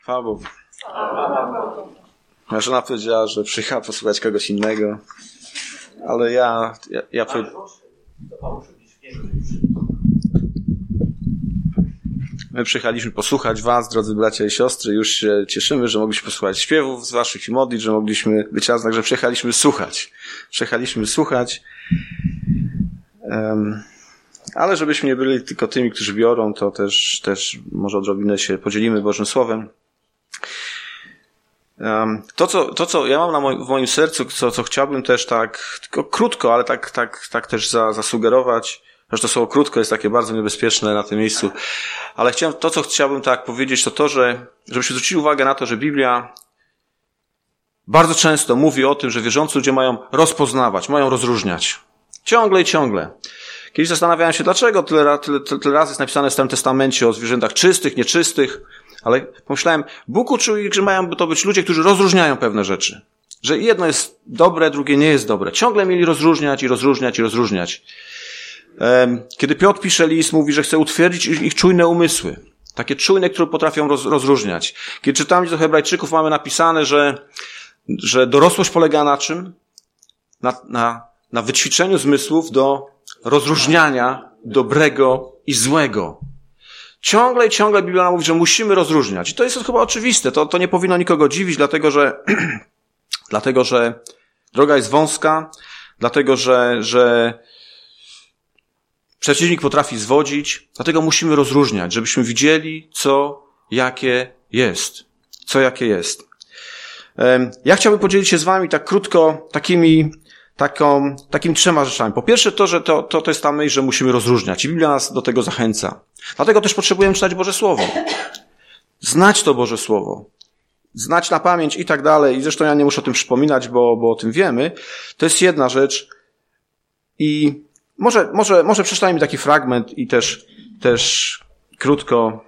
Chwała Bogu. Moja żona powiedziała, że przyjechała posłuchać kogoś innego, ale ja my przyjechaliśmy posłuchać was, drodzy bracia i siostry. Już się cieszymy, że mogliśmy posłuchać śpiewów z waszych i modlić, że mogliśmy być razem, także przyjechaliśmy słuchać. Ale żebyśmy nie byli tylko tymi, którzy biorą, to też może odrobinę się podzielimy Bożym Słowem. To co ja mam w moim sercu, co chciałbym też tak, tylko krótko, ale tak też zasugerować, że to słowo krótko jest takie bardzo niebezpieczne na tym miejscu, ale co chciałbym tak powiedzieć, to żebyśmy zwrócili uwagę na to, że Biblia bardzo często mówi o tym, że wierzący ludzie mają rozpoznawać, mają rozróżniać. Ciągle i ciągle. Kiedyś zastanawiałem się, dlaczego tyle razy jest napisane w Starym Testamencie o zwierzętach czystych, nieczystych, ale pomyślałem, Bóg uczył ich, że mają to być ludzie, którzy rozróżniają pewne rzeczy. Że jedno jest dobre, drugie nie jest dobre. Ciągle mieli rozróżniać. Kiedy Piotr pisze list, mówi, że chce utwierdzić ich czujne umysły. Takie czujne, które potrafią rozróżniać. Kiedy czytamy do Hebrajczyków, mamy napisane, że dorosłość polega na czym? Na wyćwiczeniu zmysłów do rozróżniania dobrego i złego. Ciągle Biblia nam mówi, że musimy rozróżniać. I to jest chyba oczywiste. To nie powinno nikogo dziwić, dlatego że droga jest wąska, dlatego że przeciwnik potrafi zwodzić, dlatego musimy rozróżniać, żebyśmy widzieli, co jakie jest. Ja chciałbym podzielić się z wami tak krótko takimi 3 rzeczami. Po pierwsze to, że to jest ta myśl, że musimy rozróżniać. I Biblia nas do tego zachęca. Dlatego też potrzebujemy czytać Boże Słowo. Znać to Boże Słowo. Znać na pamięć i tak dalej. I zresztą ja nie muszę o tym przypominać, bo o tym wiemy. To jest jedna rzecz. I może przeczytajmy taki fragment i też krótko.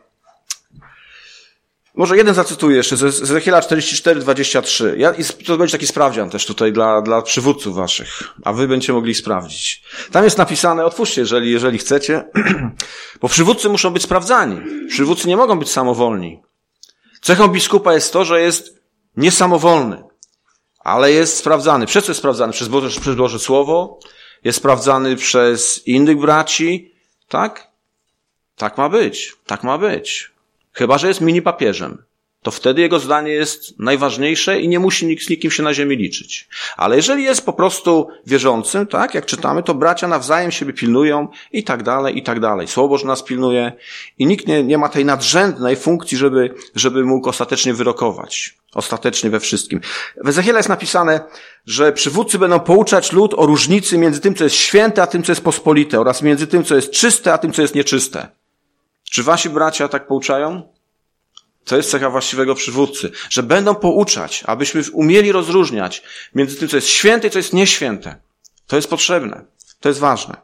Może jeden zacytuję jeszcze, z Ezechiela 44:23. To będzie taki sprawdzian też tutaj dla przywódców waszych, a wy będziecie mogli sprawdzić. Tam jest napisane, otwórzcie, jeżeli chcecie, bo przywódcy muszą być sprawdzani. Przywódcy nie mogą być samowolni. Cechą biskupa jest to, że jest niesamowolny, ale jest sprawdzany. Przez co jest sprawdzany? Przez Boże Słowo, jest sprawdzany przez innych braci, tak? Tak ma być. Chyba że jest mini papieżem. To wtedy jego zdanie jest najważniejsze i nie musi nikt z nikim się na ziemi liczyć. Ale jeżeli jest po prostu wierzącym, tak, jak czytamy, to bracia nawzajem siebie pilnują i tak dalej. Słowo Boże nas pilnuje i nikt nie ma tej nadrzędnej funkcji, żeby mógł ostatecznie wyrokować. Ostatecznie we wszystkim. W Ezechiela jest napisane, że przywódcy będą pouczać lud o różnicy między tym, co jest święte, a tym, co jest pospolite, oraz między tym, co jest czyste, a tym, co jest nieczyste. Czy wasi bracia tak pouczają? To jest cecha właściwego przywódcy, że będą pouczać, abyśmy umieli rozróżniać między tym, co jest święte i co jest nieświęte. To jest potrzebne. To jest ważne.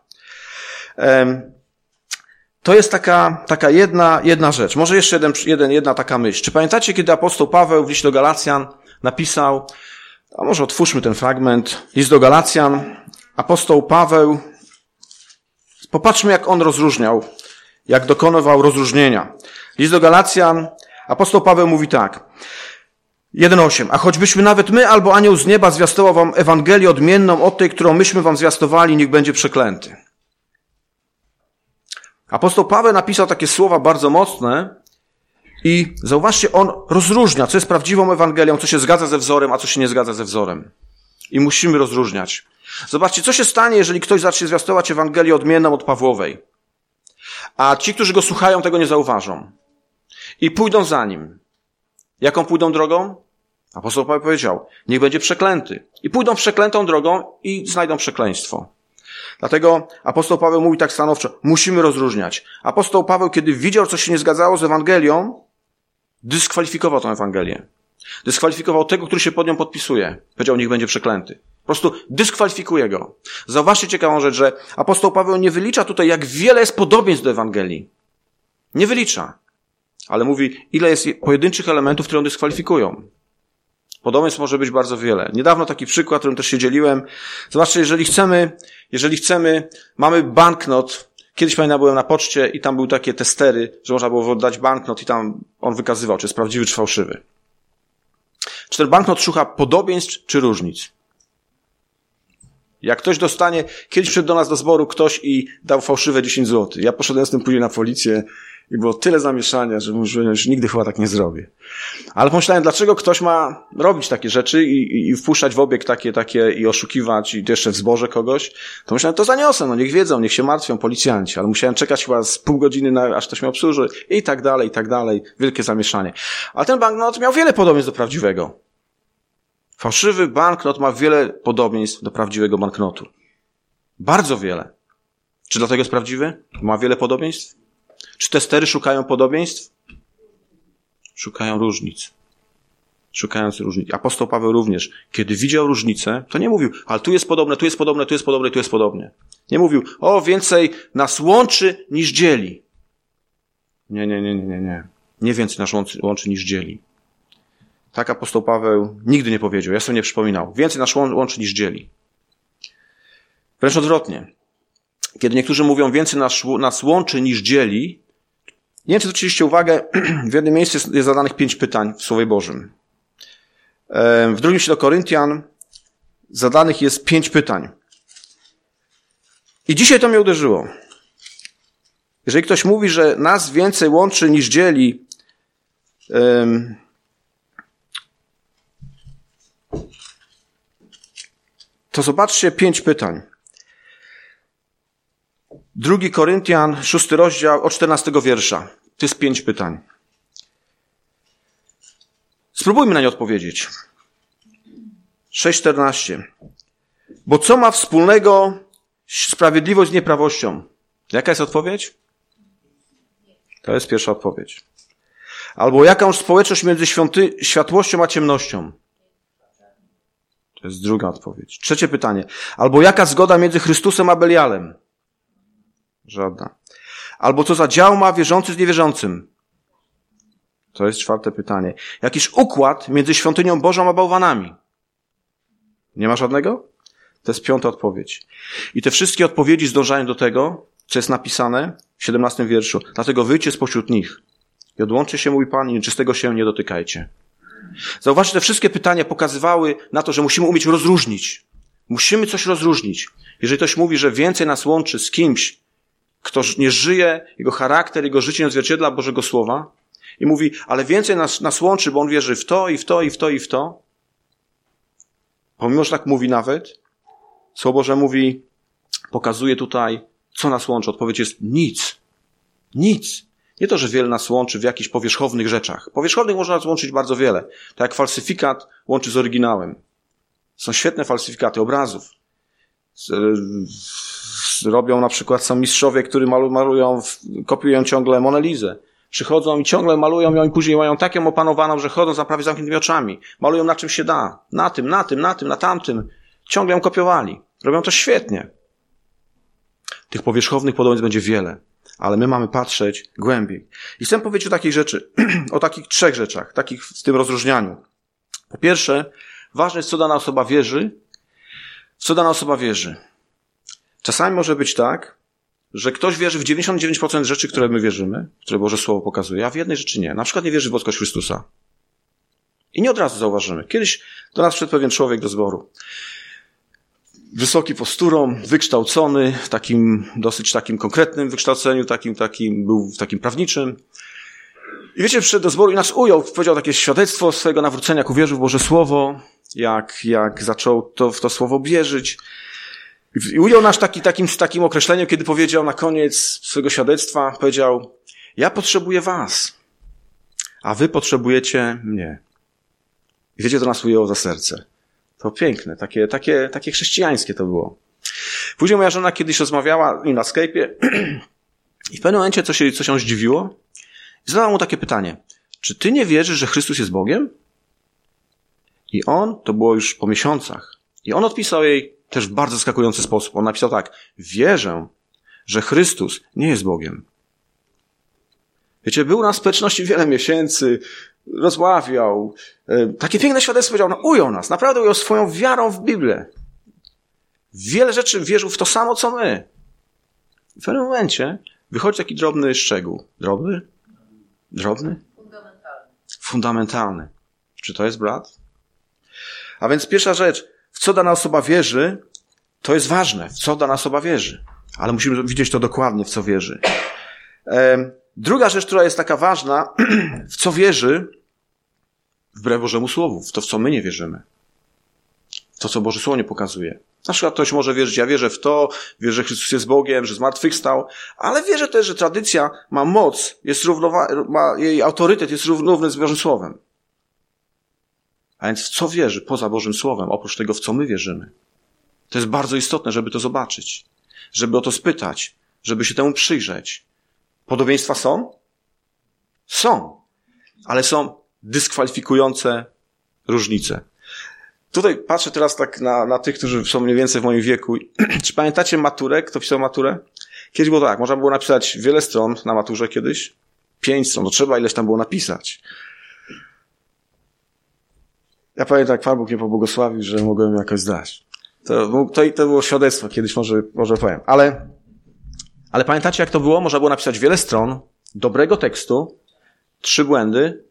To jest taka jedna rzecz. Może jeszcze jedna taka myśl. Czy pamiętacie, kiedy apostoł Paweł w liście do Galacjan napisał, a może otwórzmy ten fragment, list do Galacjan, apostoł Paweł, popatrzmy, jak on rozróżniał, jak dokonywał rozróżnienia. List do Galacjan, apostoł Paweł mówi tak, 1:8. A choćbyśmy nawet my albo anioł z nieba zwiastował wam Ewangelię odmienną od tej, którą myśmy wam zwiastowali, niech będzie przeklęty. Apostoł Paweł napisał takie słowa bardzo mocne i zauważcie, on rozróżnia, co jest prawdziwą Ewangelią, co się zgadza ze wzorem, a co się nie zgadza ze wzorem. I musimy rozróżniać. Zobaczcie, co się stanie, jeżeli ktoś zacznie zwiastować Ewangelię odmienną od Pawłowej. A ci, którzy go słuchają, tego nie zauważą. I pójdą za nim. Jaką pójdą drogą? Apostoł Paweł powiedział, niech będzie przeklęty. I pójdą przeklętą drogą i znajdą przekleństwo. Dlatego apostoł Paweł mówi tak stanowczo, musimy rozróżniać. Apostoł Paweł, kiedy widział, co się nie zgadzało z Ewangelią, dyskwalifikował tę Ewangelię. Dyskwalifikował tego, który się pod nią podpisuje. Powiedział, niech będzie przeklęty. Po prostu dyskwalifikuje go. Zauważcie ciekawą rzecz, że apostoł Paweł nie wylicza tutaj, jak wiele jest podobieństw do Ewangelii. Nie wylicza. Ale mówi, ile jest pojedynczych elementów, które ją dyskwalifikują. Podobieństw może być bardzo wiele. Niedawno taki przykład, którym też się dzieliłem. Zobaczcie, jeżeli chcemy, mamy banknot, Kiedyś pamiętam, byłem na poczcie i tam były takie testery, że można było oddać banknot i tam on wykazywał, czy jest prawdziwy, czy fałszywy. Czy ten banknot szuka podobieństw, czy różnic? Jak ktoś dostanie, kiedyś przyszedł do nas do zboru ktoś i dał fałszywe 10 zł. Ja poszedłem z tym później na policję i było tyle zamieszania, że mówiłem, że nigdy chyba tak nie zrobię. Ale pomyślałem, dlaczego ktoś ma robić takie rzeczy i wpuszczać w obieg takie i oszukiwać i jeszcze w zborze kogoś. To myślałem, to zaniosę, no niech wiedzą, niech się martwią policjanci. Ale musiałem czekać chyba z pół godziny, aż ktoś mnie obsłuży i tak dalej. Wielkie zamieszanie. Ale ten banknot miał wiele podobieństw do prawdziwego. Fałszywy banknot ma wiele podobieństw do prawdziwego banknotu. Bardzo wiele. Czy dlatego jest prawdziwy? Ma wiele podobieństw? Czy testery szukają podobieństw? Szukają różnic. Szukając różnic. Apostoł Paweł również, kiedy widział różnicę, to nie mówił, ale tu jest podobne, tu jest podobne, tu jest podobne, tu jest podobnie. Nie mówił, więcej nas łączy niż dzieli. Nie. Nie więcej nas łączy niż dzieli. Tak apostoł Paweł nigdy nie powiedział. Ja sobie nie przypominał. Więcej nas łączy niż dzieli. Wręcz odwrotnie. Kiedy niektórzy mówią więcej nas łączy niż dzieli, nie wiem, czy zwróciliście uwagę, w jednym miejscu jest zadanych 5 pytań w Słowie Bożym. W drugim liście do Koryntian zadanych jest 5 pytań. I dzisiaj to mnie uderzyło. Jeżeli ktoś mówi, że nas więcej łączy niż dzieli, to zobaczcie 5 pytań. 2 Koryntian, 6 rozdział, od 14 wiersza. To jest 5 pytań. Spróbujmy na nie odpowiedzieć. 6:14. Bo co ma wspólnego sprawiedliwość z nieprawością? Jaka jest odpowiedź? To jest pierwsza odpowiedź. Albo jakąż społeczność między światłością a ciemnością? To jest druga odpowiedź. Trzecie pytanie. Albo jaka zgoda między Chrystusem a Belialem? Żadna. Albo co za dział ma wierzący z niewierzącym? To jest czwarte pytanie. Jakiś układ między świątynią Bożą a bałwanami? Nie ma żadnego? To jest piąta odpowiedź. I te wszystkie odpowiedzi zdążają do tego, co jest napisane w 17 wierszu. Dlatego wyjdźcie spośród nich i odłączcie się, mój Pan, i nieczystego się nie dotykajcie. Zauważcie, te wszystkie pytania pokazywały na to, że musimy umieć rozróżnić. Musimy coś rozróżnić. Jeżeli ktoś mówi, że więcej nas łączy z kimś, kto nie żyje, jego charakter, jego życie nie odzwierciedla Bożego Słowa i mówi, ale więcej nas łączy, bo on wierzy w to, i w to, i w to, i w to. Pomimo, że tak mówi nawet, Słowo Boże mówi, pokazuje tutaj, co nas łączy. Odpowiedź jest nic. Nic. Nie to, że wiele nas łączy w jakichś powierzchownych rzeczach. Powierzchownych można nas łączyć bardzo wiele. Tak jak falsyfikat łączy z oryginałem. Są świetne falsyfikaty obrazów. Robią na przykład, są mistrzowie, którzy malują, kopiują ciągle Monalizę. Przychodzą i ciągle malują ją i później mają tak ją opanowaną, że chodzą za prawie zamkniętymi oczami. Malują na czym się da. Na tym, na tamtym. Ciągle ją kopiowali. Robią to świetnie. Tych powierzchownych podobieństw będzie wiele. Ale my mamy patrzeć głębiej. I chcę powiedzieć o takich rzeczy, o takich 3 rzeczach, takich w tym rozróżnianiu. Po pierwsze, ważne jest, co dana osoba wierzy. W co dana osoba wierzy. Czasami może być tak, że ktoś wierzy w 99% rzeczy, które my wierzymy, które Boże Słowo pokazuje, a w jednej rzeczy nie. Na przykład nie wierzy w boskość Chrystusa. I nie od razu zauważymy. Kiedyś do nas wszedł pewien człowiek do zboru. Wysoki posturą, wykształcony, w dosyć takim konkretnym wykształceniu, był w takim prawniczym. I wiecie, przyszedł do zboru i nas ujął, powiedział takie świadectwo swojego nawrócenia, jak uwierzył w Boże Słowo, jak zaczął w to Słowo wierzyć. I ujął nas takim określeniem, kiedy powiedział na koniec swojego świadectwa, powiedział, ja potrzebuję was, a wy potrzebujecie mnie. I wiecie, to nas ujęło za serce. To piękne, takie chrześcijańskie to było. Później moja żona kiedyś rozmawiała na Skype'ie i w pewnym momencie coś ją zdziwiło. I zadała mu takie pytanie. Czy ty nie wierzysz, że Chrystus jest Bogiem? I to było już po miesiącach. I on odpisał jej też w bardzo zaskakujący sposób. On napisał tak. Wierzę, że Chrystus nie jest Bogiem. Wiecie, był na społeczności wiele miesięcy, rozmawiał. Takie piękne świadectwo powiedział, ujął nas. Naprawdę ujął swoją wiarą w Biblię. Wiele rzeczy wierzył w to samo, co my. W pewnym momencie wychodzi taki drobny szczegół. Drobny? Drobny? Fundamentalny. Czy to jest brat? A więc pierwsza rzecz, w co dana osoba wierzy, to jest ważne, w co dana osoba wierzy. Ale musimy widzieć to dokładnie, w co wierzy. Druga rzecz, która jest taka ważna, w co wierzy, wbrew Bożemu Słowu, w to, w co my nie wierzymy. To, co Boże Słowo nie pokazuje. Na przykład ktoś może wierzyć, ja wierzę w to, wierzę, że Chrystus jest Bogiem, że zmartwychwstał, ale wierzę też, że tradycja ma moc, jej autorytet jest równy z Bożym Słowem. A więc w co wierzy poza Bożym Słowem, oprócz tego, w co my wierzymy? To jest bardzo istotne, żeby to zobaczyć, żeby o to spytać, żeby się temu przyjrzeć. Podobieństwa są? Są. Ale są dyskwalifikujące różnice. Tutaj patrzę teraz tak na tych, którzy są mniej więcej w moim wieku. Czy pamiętacie maturę? Kto pisał maturę? Kiedyś było tak, można było napisać wiele stron na maturze kiedyś. 5 stron, to trzeba ileś tam było napisać. Ja pamiętam, jak Pan Bóg mnie pobłogosławił, że mogłem jakoś zdać. To było świadectwo, kiedyś może powiem. Ale pamiętacie, jak to było? Można było napisać wiele stron, dobrego tekstu, 3 błędy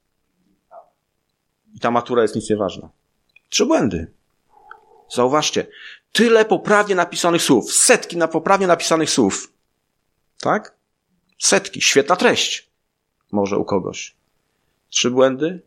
i ta matura jest nic nieważna. 3 błędy. Zauważcie, tyle poprawnie napisanych słów, setki poprawnie napisanych słów. Tak? Setki, świetna treść. Może u kogoś. 3 błędy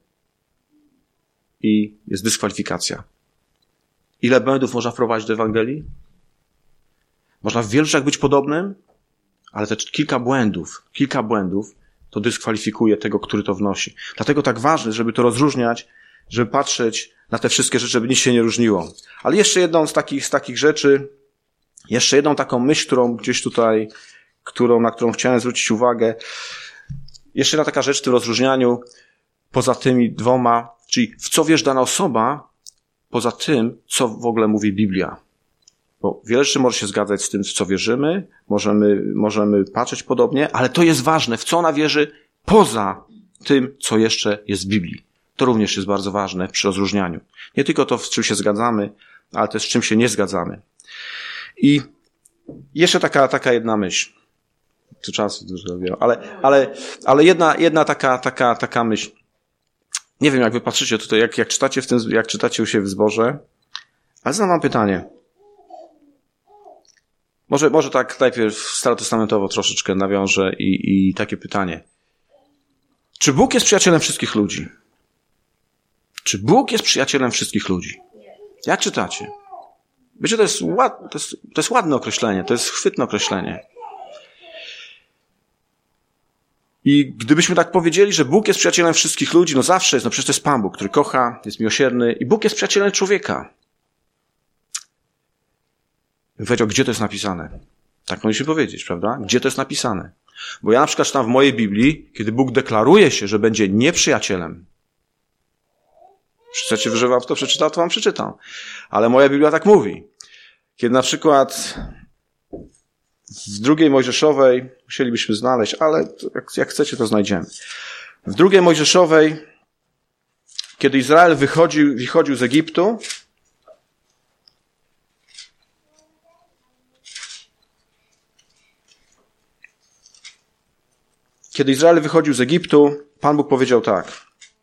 i jest dyskwalifikacja. Ile błędów można wprowadzić do Ewangelii? Można w wielu rzeczach być podobnym, ale te kilka błędów to dyskwalifikuje tego, który to wnosi. Dlatego tak ważne, żeby to rozróżniać, żeby patrzeć na te wszystkie rzeczy, żeby nic się nie różniło. Ale jeszcze jedną z takich rzeczy, jeszcze jedną taką myśl, którą gdzieś tutaj, na którą chciałem zwrócić uwagę. Jeszcze jedna taka rzecz w tym rozróżnianiu, poza tymi 2, czyli w co wierzy dana osoba, poza tym, co w ogóle mówi Biblia. Bo wiele rzeczy może się zgadzać z tym, w co wierzymy, możemy patrzeć podobnie, ale to jest ważne, w co ona wierzy poza tym, co jeszcze jest w Biblii. To również jest bardzo ważne przy rozróżnianiu. Nie tylko to, w czym się zgadzamy, ale też z czym się nie zgadzamy. I jeszcze taka jedna myśl. Tu czasu dużo robię, ale jedna taka myśl. Nie wiem, jak wy patrzycie tutaj, jak czytacie jak czytacie u siebie w zborze, ale zadam wam pytanie. Może tak najpierw starotestamentowo troszeczkę nawiążę i takie pytanie. Czy Bóg jest przyjacielem wszystkich ludzi? Czy Bóg jest przyjacielem wszystkich ludzi? Jak czytacie? Wiecie, to jest ładne określenie, to jest chwytne określenie. I gdybyśmy tak powiedzieli, że Bóg jest przyjacielem wszystkich ludzi, no zawsze jest, przecież to jest Pan Bóg, który kocha, jest miłosierny i Bóg jest przyjacielem człowieka. Bym powiedział, gdzie to jest napisane? Tak mogliśmy powiedzieć, prawda? Gdzie to jest napisane? Bo ja na przykład czytam w mojej Biblii, kiedy Bóg deklaruje się, że będzie nieprzyjacielem. Chcecie, że wam to przeczytam, to wam przeczytam. Ale moja Biblia tak mówi. Kiedy na przykład w 2 Mojżeszowej, musielibyśmy znaleźć, ale jak chcecie, to znajdziemy. W 2 Mojżeszowej, kiedy Izrael wychodził z Egiptu, Pan Bóg powiedział tak.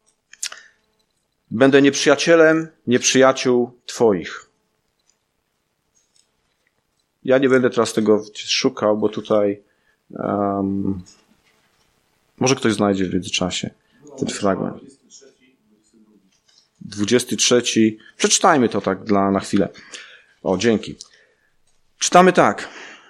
Będę nieprzyjacielem nieprzyjaciół twoich. Ja nie będę teraz tego szukał, bo tutaj może ktoś znajdzie w międzyczasie ten fragment. 23. Przeczytajmy to tak na chwilę. O, dzięki. Czytamy tak.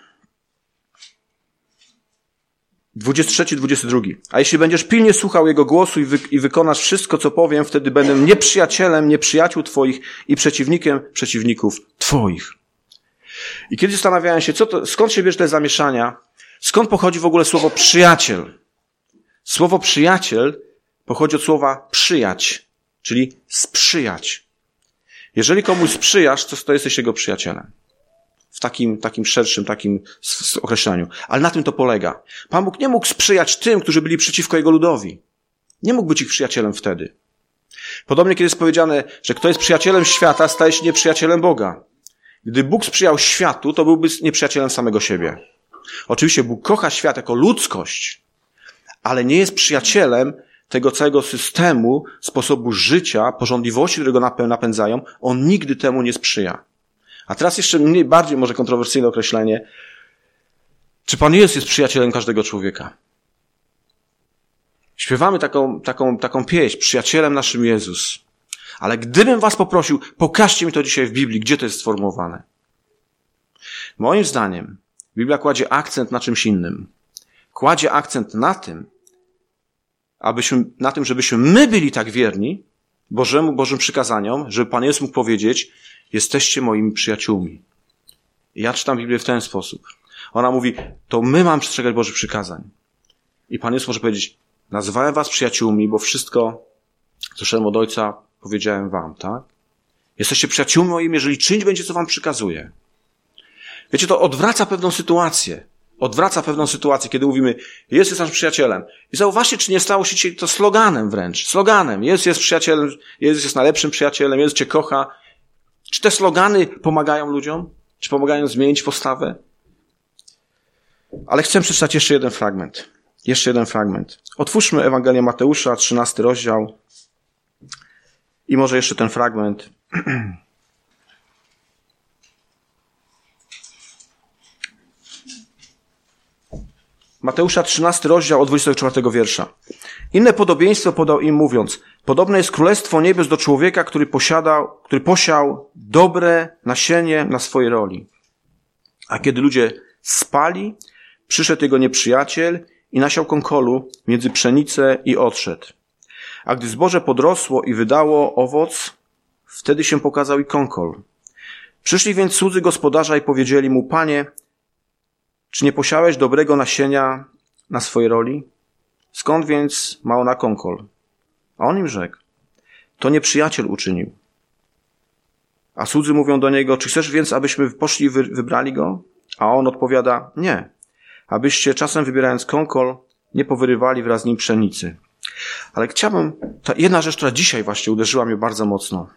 23, 22. A jeśli będziesz pilnie słuchał Jego głosu i wykonasz wszystko, co powiem, wtedy będę nieprzyjacielem nieprzyjaciół twoich i przeciwnikiem przeciwników twoich. I kiedy zastanawiałem się, skąd się bierze te zamieszania, skąd pochodzi w ogóle słowo przyjaciel? Słowo przyjaciel pochodzi od słowa przyjać, czyli sprzyjać. Jeżeli komuś sprzyjasz, to jesteś jego przyjacielem. W takim szerszym, określeniu. Ale na tym to polega. Pan Bóg nie mógł sprzyjać tym, którzy byli przeciwko Jego ludowi. Nie mógł być ich przyjacielem wtedy. Podobnie, kiedy jest powiedziane, że kto jest przyjacielem świata, staje się nieprzyjacielem Boga. Gdy Bóg sprzyjał światu, to byłby nieprzyjacielem samego siebie. Oczywiście Bóg kocha świat jako ludzkość, ale nie jest przyjacielem tego całego systemu, sposobu życia, porządliwości, które go napędzają. On nigdy temu nie sprzyja. A teraz jeszcze bardziej może kontrowersyjne określenie. Czy Pan Jezus jest przyjacielem każdego człowieka? Śpiewamy taką pieśń, przyjacielem naszym Jezus. Ale gdybym was poprosił, pokażcie mi to dzisiaj w Biblii, gdzie to jest sformułowane. Moim zdaniem Biblia kładzie akcent na czymś innym. Kładzie akcent na tym, żebyśmy my byli tak wierni Bożym przykazaniom, żeby Pan Jezus mógł powiedzieć, jesteście moimi przyjaciółmi. I ja czytam Biblię w ten sposób. Ona mówi, to my mamy przestrzegać Bożych przykazań. I Pan Jezus może powiedzieć, nazywałem was przyjaciółmi, bo wszystko, co słyszałem od Ojca, powiedziałem wam, tak? Jesteście przyjaciółmi moimi, jeżeli czynić będzie, co wam przykazuje. Wiecie, to odwraca pewną sytuację. Kiedy mówimy, Jezus jest naszym przyjacielem. I zauważcie, czy nie stało się dzisiaj to sloganem wręcz. Sloganem. Jezus jest przyjacielem, Jezus jest najlepszym przyjacielem, Jezus cię kocha. Czy te slogany pomagają ludziom? Czy pomagają zmienić postawę? Ale chcę przeczytać jeszcze jeden fragment. Otwórzmy Ewangelię Mateusza, 13 rozdział. I może jeszcze ten fragment. Mateusza 13 rozdział od 24 wiersza. Inne podobieństwo podał im mówiąc, podobne jest królestwo niebios do człowieka, który posiał dobre nasienie na swojej roli. A kiedy ludzie spali, przyszedł jego nieprzyjaciel i nasiał kąkolu między pszenicę i odszedł. A gdy zboże podrosło i wydało owoc, wtedy się pokazał i kąkol. Przyszli więc cudzy gospodarza i powiedzieli mu, Panie, czy nie posiałeś dobrego nasienia na swojej roli? Skąd więc ma ona kąkol? A on im rzekł, to nieprzyjaciel uczynił. A cudzy mówią do niego, czy chcesz więc, abyśmy poszli i wybrali go? A on odpowiada, nie, abyście czasem wybierając kąkol nie powyrywali wraz z nim pszenicy. Ale chciałbym, ta jedna rzecz, która dzisiaj właśnie uderzyła mnie bardzo mocno.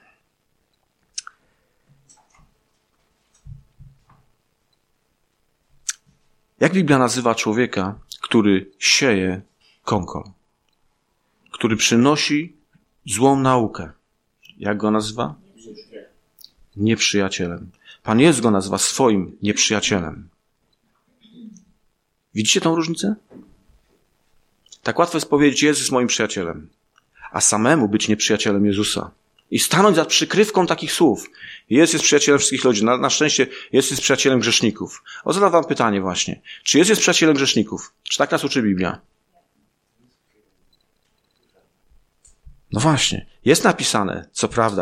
Jak Biblia nazywa człowieka, który sieje kąkol? Który przynosi złą naukę. Jak go nazywa? Nieprzyjacielem. Pan Jezus go nazywa swoim nieprzyjacielem. Widzicie tą różnicę? Tak łatwo jest powiedzieć, Jezus jest moim przyjacielem, a samemu być nieprzyjacielem Jezusa. I stanąć za przykrywką takich słów. Jezus jest przyjacielem wszystkich ludzi. Na szczęście Jezus jest przyjacielem grzeszników. Zadam wam pytanie właśnie. Czy Jezus jest przyjacielem grzeszników? Czy tak nas uczy Biblia? No właśnie. Jest napisane, co prawda,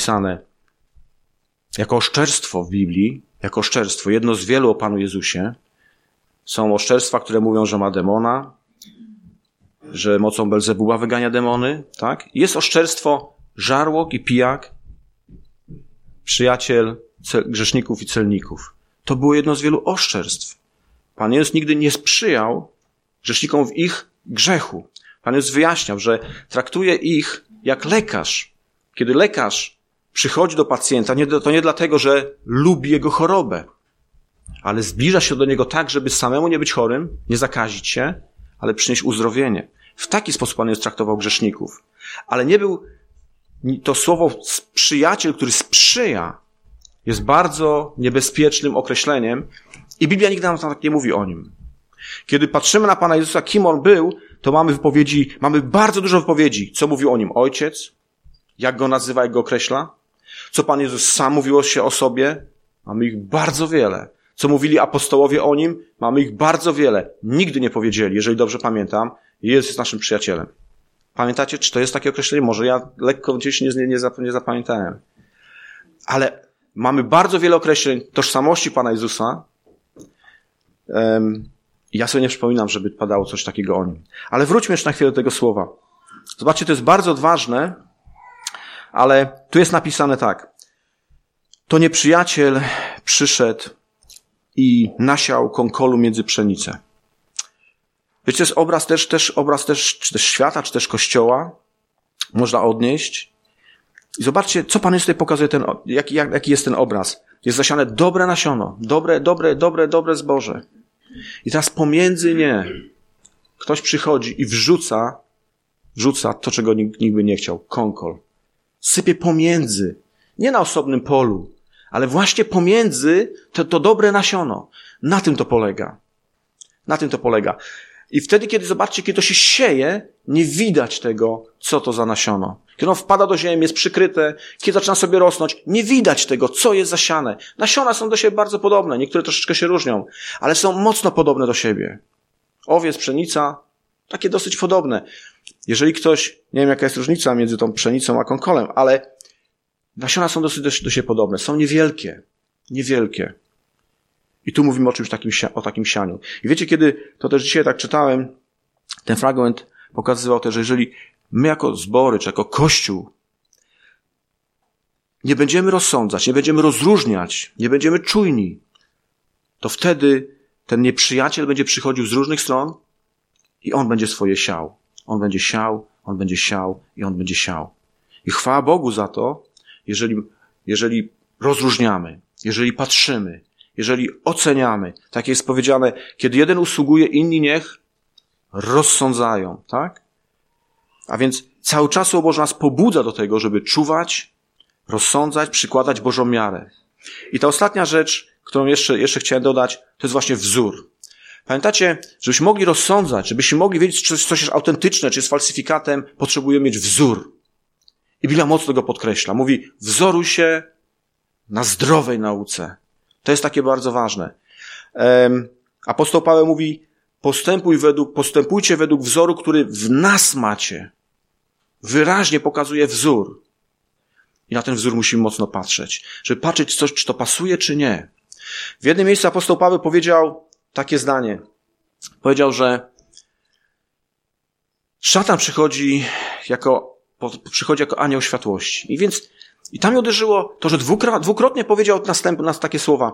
jako oszczerstwo w Biblii, jako oszczerstwo, jedno z wielu o Panu Jezusie. Są oszczerstwa, które mówią, że ma demona, że mocą Belzebuba wygania demony, tak? Jest oszczerstwo żarłok i pijak, przyjaciel grzeszników i celników. To było jedno z wielu oszczerstw. Pan Jezus nigdy nie sprzyjał grzesznikom w ich grzechu. Pan Jezus wyjaśniał, że traktuje ich jak lekarz. Kiedy lekarz przychodzi do pacjenta, to nie dlatego, że lubi jego chorobę, ale zbliża się do niego tak, żeby samemu nie być chorym, nie zakazić się, ale przynieść uzdrowienie. W taki sposób Pan Jezus traktował grzeszników. Ale nie był to słowo przyjaciel, który sprzyja, jest bardzo niebezpiecznym określeniem i Biblia nigdy nam tak nie mówi o nim. Kiedy patrzymy na Pana Jezusa, kim On był, to mamy bardzo dużo wypowiedzi, co mówił o Nim Ojciec, jak Go nazywa, jak Go określa, co Pan Jezus sam mówił o sobie, mamy ich bardzo wiele. Co mówili apostołowie o Nim, mamy ich bardzo wiele. Nigdy nie powiedzieli, jeżeli dobrze pamiętam, Jezus jest naszym przyjacielem. Pamiętacie, czy to jest takie określenie? Może ja lekko gdzieś nie zapamiętałem. Ale mamy bardzo wiele określeń tożsamości Pana Jezusa. Ja sobie nie przypominam, żeby padało coś takiego o Nim. Ale wróćmy jeszcze na chwilę do tego słowa. Zobaczcie, to jest bardzo odważne, ale tu jest napisane tak. To nieprzyjaciel przyszedł i nasiał kąkolu między pszenicę. Wiecie, to jest obraz też czy też świata, czy też Kościoła. Można odnieść. I zobaczcie, co Pan Jezus tutaj pokazuje, jaki jest ten obraz. Jest zasiane dobre nasiono, dobre zboże. I teraz pomiędzy nie ktoś przychodzi i wrzuca to, czego nikt by nie chciał, kąkol. Sypie pomiędzy, nie na osobnym polu, ale właśnie pomiędzy to dobre nasiono. Na tym to polega. Na tym to polega. I wtedy, kiedy to się sieje, nie widać tego, co to za nasiono. Kiedy ono wpada do ziemi, jest przykryte, kiedy zaczyna sobie rosnąć, nie widać tego, co jest zasiane. Nasiona są do siebie bardzo podobne, niektóre troszeczkę się różnią, ale są mocno podobne do siebie. Owiec, pszenica, takie dosyć podobne. Jeżeli ktoś, nie wiem jaka jest różnica między tą pszenicą a kąkolem, ale nasiona są dosyć do siebie podobne. Są niewielkie. Niewielkie. I tu mówimy o czymś takim, o takim sianiu. I wiecie, kiedy to też dzisiaj tak czytałem, ten fragment pokazywał też, że jeżeli my jako zbory, czy jako Kościół nie będziemy rozsądzać, nie będziemy rozróżniać, nie będziemy czujni, to wtedy ten nieprzyjaciel będzie przychodził z różnych stron i on będzie swoje siał. On będzie siał, on będzie siał i on będzie siał. I chwała Bogu za to, jeżeli rozróżniamy, jeżeli patrzymy, jeżeli oceniamy, tak jest powiedziane, kiedy jeden usługuje, inni niech rozsądzają, tak? A więc cały czas Słowo Boże nas pobudza do tego, żeby czuwać, rozsądzać, przykładać Bożą miarę. I ta ostatnia rzecz, którą jeszcze chciałem dodać, to jest właśnie wzór. Pamiętacie, żebyśmy mogli rozsądzać, żebyśmy mogli wiedzieć, czy coś jest autentyczne, czy jest falsyfikatem, potrzebujemy mieć wzór. I Biblia mocno go podkreśla. Mówi, wzoruj się na zdrowej nauce. To jest takie bardzo ważne. Apostoł Paweł mówi, postępujcie według wzoru, który w nas macie. Wyraźnie pokazuje wzór. I na ten wzór musimy mocno patrzeć. Żeby patrzeć coś, czy to pasuje, czy nie. W jednym miejscu apostoł Paweł powiedział takie zdanie. Powiedział, że szatan przychodzi jako anioł światłości. I tam mnie uderzyło to, że dwukrotnie powiedział nas takie słowa.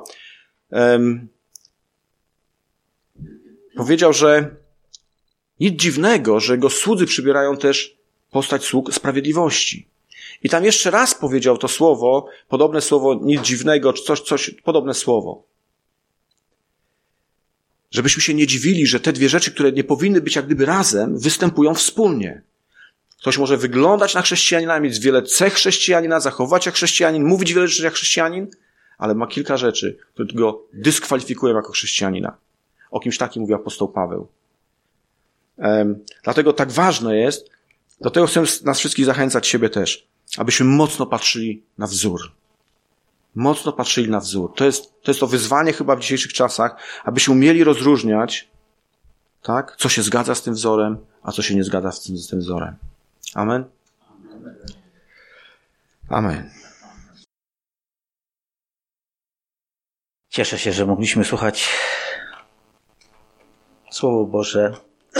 Powiedział, że nic dziwnego, że jego słudzy przybierają też postać sług sprawiedliwości. I tam jeszcze raz powiedział to słowo, podobne słowo, nic dziwnego, czy coś podobne słowo. Żebyśmy się nie dziwili, że te dwie rzeczy, które nie powinny być jak gdyby razem, występują wspólnie. Ktoś może wyglądać na chrześcijanina, mieć wiele cech chrześcijanina, zachować jak chrześcijanin, mówić wiele rzeczy jak chrześcijanin, ale ma kilka rzeczy, które go dyskwalifikują jako chrześcijanina. O kimś takim mówi apostoł Paweł. Dlatego tak ważne jest, do tego chcę nas wszystkich zachęcać, siebie też, abyśmy mocno patrzyli na wzór. Mocno patrzyli na wzór. To jest to wyzwanie chyba w dzisiejszych czasach, abyśmy umieli rozróżniać, tak, co się zgadza z tym wzorem, a co się nie zgadza z tym wzorem. Amen? Amen. Cieszę się, że mogliśmy słuchać Słowo Boże.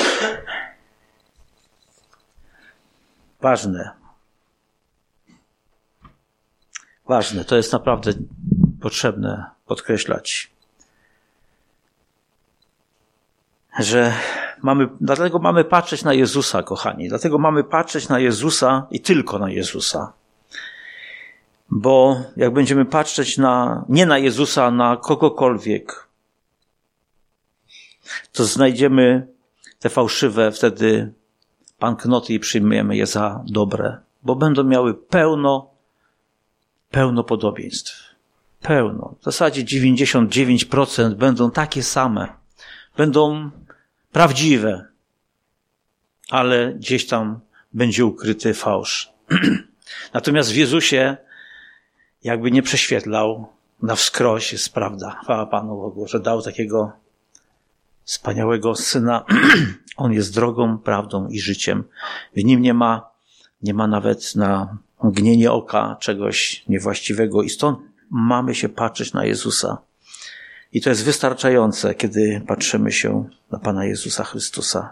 Ważne. To jest naprawdę potrzebne podkreślać, że dlatego mamy patrzeć na Jezusa, kochani. Dlatego mamy patrzeć na Jezusa i tylko na Jezusa. Bo jak będziemy patrzeć nie na Jezusa, a na kogokolwiek, to znajdziemy te fałszywe wtedy banknoty i przyjmujemy je za dobre. Bo będą miały pełno podobieństw. Pełno. W zasadzie 99% będą takie same. Będą prawdziwe. Ale gdzieś tam będzie ukryty fałsz. Natomiast w Jezusie jakby nie prześwietlał, na wskroś jest prawda. Chwała Panu Bogu, że dał takiego wspaniałego Syna. On jest drogą, prawdą i życiem. W Nim nie ma nawet na mgnienie oka czegoś niewłaściwego i stąd mamy się patrzeć na Jezusa. I to jest wystarczające, kiedy patrzymy się na Pana Jezusa Chrystusa.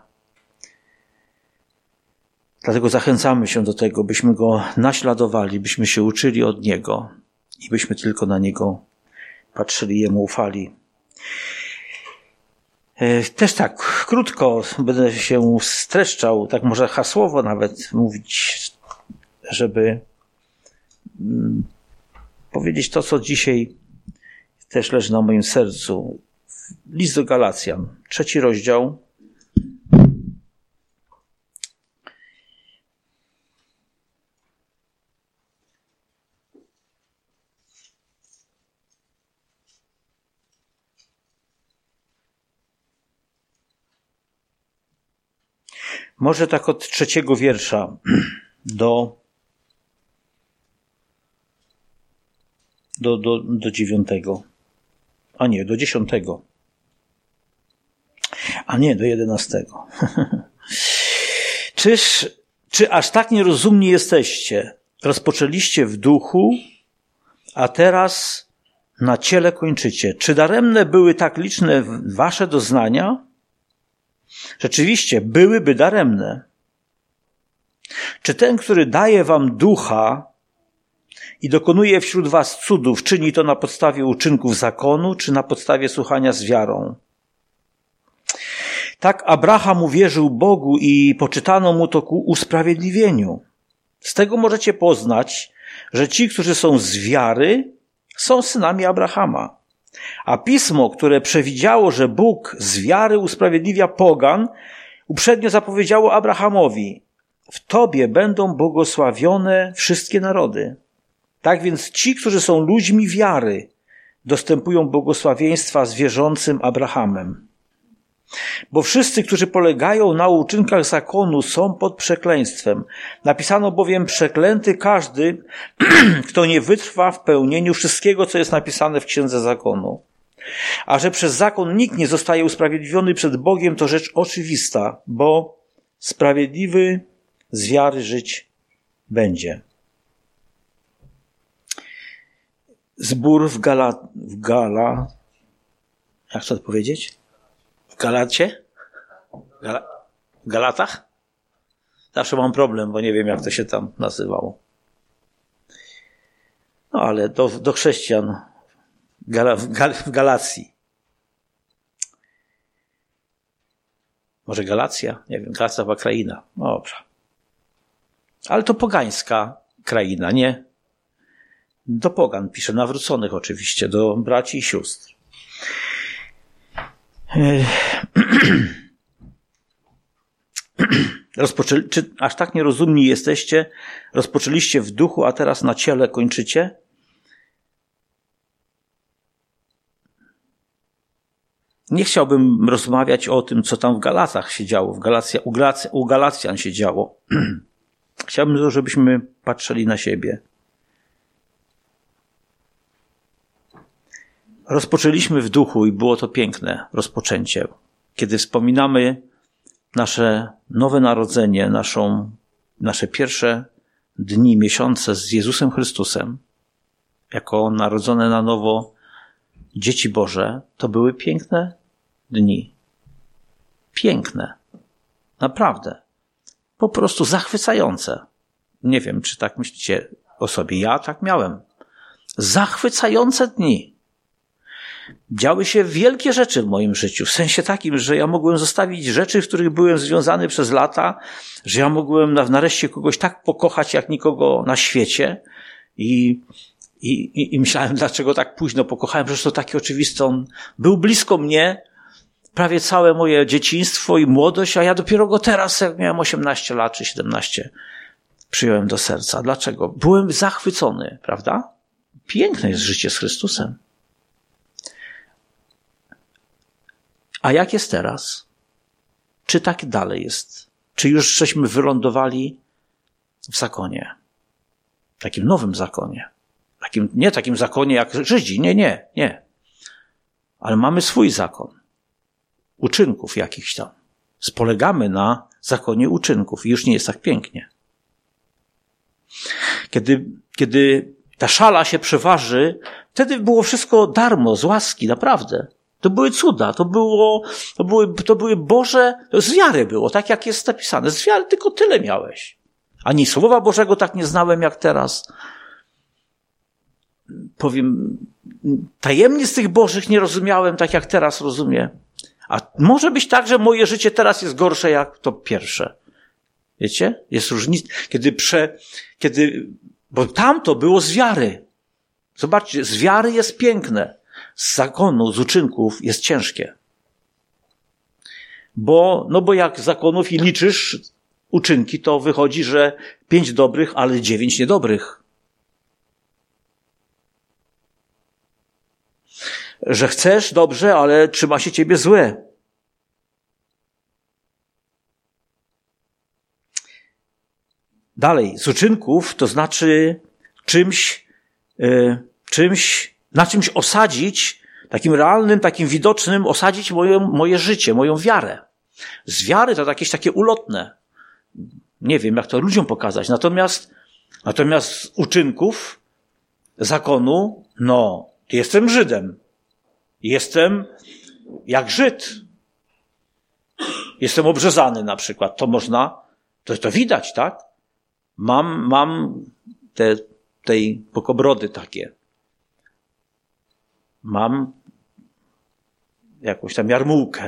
Dlatego zachęcamy się do tego, byśmy Go naśladowali, byśmy się uczyli od Niego i byśmy tylko na Niego patrzyli, Jemu ufali. Też tak krótko będę się streszczał, tak może hasłowo nawet mówić, żeby powiedzieć to, co dzisiaj też leży na moim sercu. List do Galacjan, 3 rozdział. Może tak od 3 wiersza do 9. A nie, do 10. A nie, do 11. Czy aż tak nierozumni jesteście? Rozpoczęliście w duchu, a teraz na ciele kończycie. Czy daremne były tak liczne wasze doznania? Rzeczywiście, byłyby daremne. Czy ten, który daje wam ducha i dokonuje wśród was cudów, czyni to na podstawie uczynków zakonu, czy na podstawie słuchania z wiarą? Tak Abraham uwierzył Bogu i poczytano mu to ku usprawiedliwieniu. Z tego możecie poznać, że ci, którzy są z wiary, są synami Abrahama. A pismo, które przewidziało, że Bóg z wiary usprawiedliwia pogan, uprzednio zapowiedziało Abrahamowi: w Tobie będą błogosławione wszystkie narody. Tak więc ci, którzy są ludźmi wiary, dostępują błogosławieństwa z wierzącym Abrahamem. Bo wszyscy, którzy polegają na uczynkach zakonu, są pod przekleństwem. Napisano bowiem: przeklęty każdy, kto nie wytrwa w pełnieniu wszystkiego, co jest napisane w Księdze Zakonu. A że przez zakon nikt nie zostaje usprawiedliwiony przed Bogiem, to rzecz oczywista, bo sprawiedliwy z wiary żyć będzie. Zbór jak to powiedzieć? W Galacie? W Galatach? Zawsze mam problem, bo nie wiem, jak to się tam nazywało. No ale do chrześcijan w Galacji. Może Galacja? Nie wiem, Galacja była kraina. No dobrze. Ale to pogańska kraina, nie? Do pogan pisze, nawróconych oczywiście, do braci i sióstr. Czy aż tak nierozumni jesteście? Rozpoczęliście w duchu, a teraz na ciele kończycie? Nie chciałbym rozmawiać o tym, co tam w Galatach się działo, u Galacjan się działo. Chciałbym, żebyśmy patrzyli na siebie. Rozpoczęliśmy w duchu i było to piękne rozpoczęcie. Kiedy wspominamy nasze nowe narodzenie, nasze pierwsze dni, miesiące z Jezusem Chrystusem, jako narodzone na nowo dzieci Boże, to były piękne dni. Piękne. Naprawdę. Po prostu zachwycające. Nie wiem, czy tak myślicie o sobie. Ja tak miałem. Zachwycające dni. Działy się wielkie rzeczy w moim życiu, w sensie takim, że ja mogłem zostawić rzeczy, w których byłem związany przez lata, że ja mogłem nareszcie kogoś tak pokochać, jak nikogo na świecie i myślałem, dlaczego tak późno pokochałem, przecież to takie oczywiste. On był blisko mnie prawie całe moje dzieciństwo i młodość, a ja dopiero go teraz, jak miałem 18 lat czy 17, przyjąłem do serca. Dlaczego? Byłem zachwycony, prawda? Piękne jest życie z Chrystusem. A jak jest teraz? Czy tak dalej jest? Czy już żeśmy wylądowali w zakonie? Takim nowym zakonie. Nie takim zakonie jak Żydzi. Nie. Ale mamy swój zakon. Uczynków jakichś tam. Spolegamy na zakonie uczynków i już nie jest tak pięknie. Kiedy ta szala się przeważy, wtedy było wszystko darmo, z łaski, naprawdę. To były cuda, to były Boże, to z wiary było, tak jak jest napisane. Z wiary tylko tyle miałeś. Ani Słowa Bożego tak nie znałem jak teraz. Powiem, tajemnic tych Bożych nie rozumiałem tak jak teraz rozumiem. A może być tak, że moje życie teraz jest gorsze jak to pierwsze. Wiecie? Jest różnica. Bo tamto było z wiary. Zobaczcie, z wiary jest piękne. z zakonu, z uczynków jest ciężkie. Bo jak z zakonów i liczysz uczynki, to wychodzi, że 5 dobrych, ale 9 niedobrych. Że chcesz dobrze, ale trzyma się ciebie złe. Dalej, z uczynków to znaczy na czymś osadzić, takim realnym, takim widocznym, osadzić moje życie, moją wiarę. Z wiary to jakieś takie ulotne. Nie wiem, jak to ludziom pokazać. Natomiast z uczynków zakonu, jestem Żydem. Jestem jak Żyd. Jestem obrzezany na przykład. To można, to widać, tak? Mam tej bokobrody takie. Mam jakąś tam jarmułkę.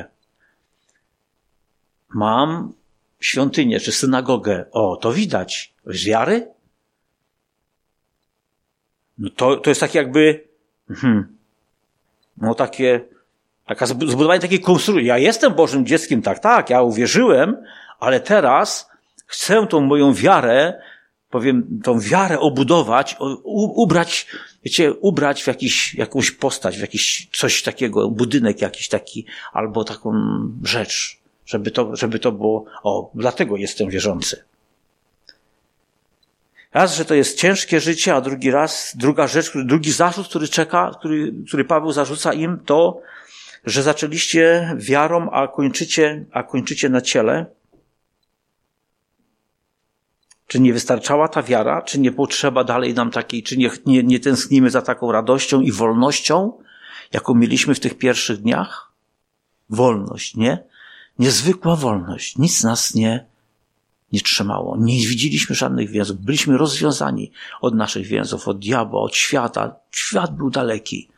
Mam świątynię czy synagogę. To widać. Z wiary? To jest takie jakby zbudowanie takiej konstrukcji. Ja jestem Bożym dzieckiem, tak, ja uwierzyłem, ale teraz chcę tą moją wiarę, tą wiarę obudować, ubrać w jakąś postać, w jakiś coś takiego, budynek jakiś taki, albo taką rzecz, żeby to było, dlatego jestem wierzący. Raz, że to jest ciężkie życie, a drugi zarzut, który Paweł zarzuca im, to, że zaczęliście wiarą, a kończycie na ciele. Czy nie wystarczała ta wiara? Czy nie potrzeba dalej nam takiej, czy nie tęsknimy za taką radością i wolnością, jaką mieliśmy w tych pierwszych dniach? Wolność, nie? Niezwykła wolność. Nic nas nie trzymało. Nie widzieliśmy żadnych więzów. Byliśmy rozwiązani od naszych więzów, od diabła, od świata. Świat był daleki.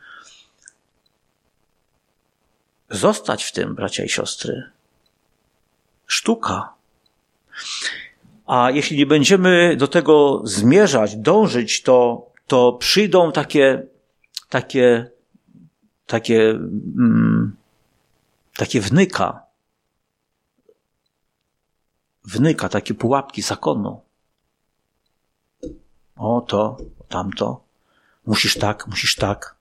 Zostać w tym, bracia i siostry. Sztuka. A jeśli nie będziemy do tego zmierzać, dążyć, to przyjdą takie wnyka, takie pułapki zakonu. To, tamto. Musisz tak.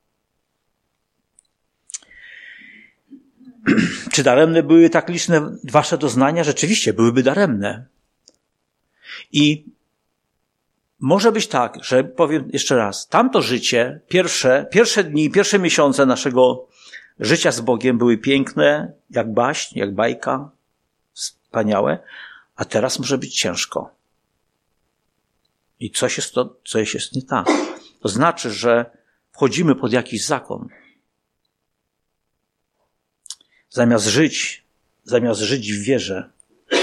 Czy daremne były tak liczne wasze doznania? Rzeczywiście, byłyby daremne. I może być tak, że powiem jeszcze raz, tamto życie, pierwsze dni, pierwsze miesiące naszego życia z Bogiem były piękne, jak baśń, jak bajka, wspaniałe, a teraz może być ciężko. I coś jest nie tak. To znaczy, że wchodzimy pod jakiś zakon. Zamiast żyć w wierze.